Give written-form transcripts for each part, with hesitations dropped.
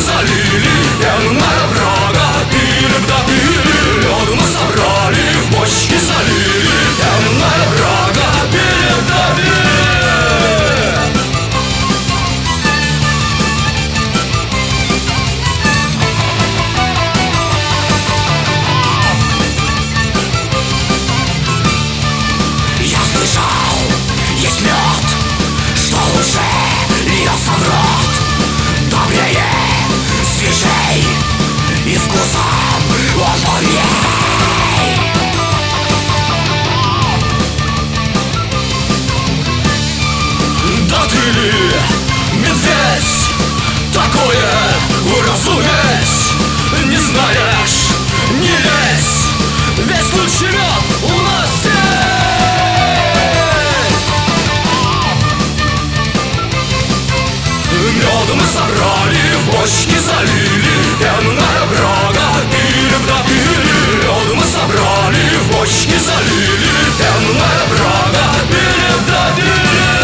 залили, пенная брага. Пили да пили, лед мы собрали, в бочки залили, пенная брага. Пили да пили. Я слышал, есть мед, что уже льется в рот, добрее, свежей и вкусом он полней. Да ты ли, медведь, такое уразуметь не знаешь, не лезь, весь лучший мед у нас здесь. Мед мы собрали, в бочки залили, пенная брага. Пили да пили, мед мы собрали, в бочки залили, пенная брага. Пили да пили.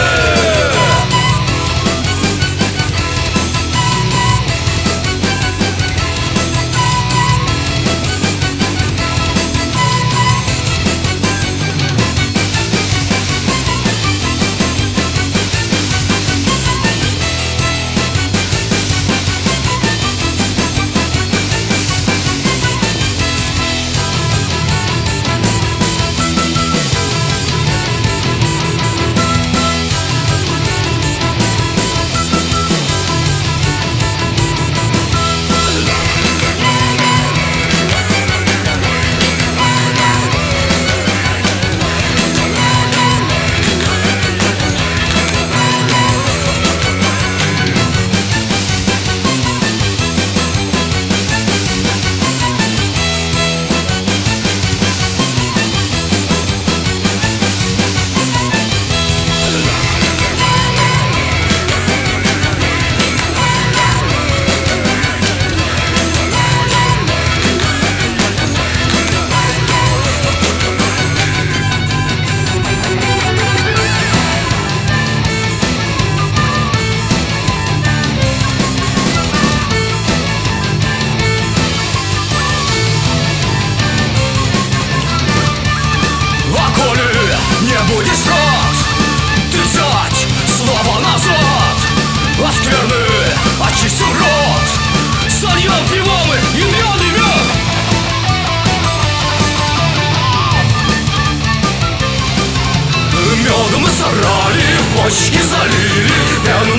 Будешь рад, ты взять снова назад, от скверны очистим рот, сольем его мы и мед, и мед. Мед мы собрали, в бочки залили, пену